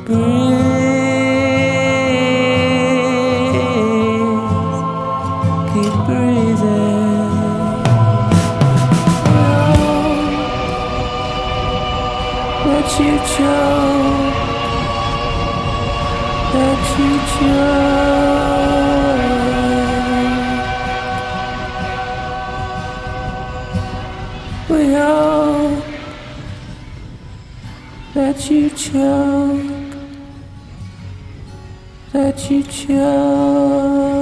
keep breathing. Let you choke, let you choke. We hope that you choke, that you choke.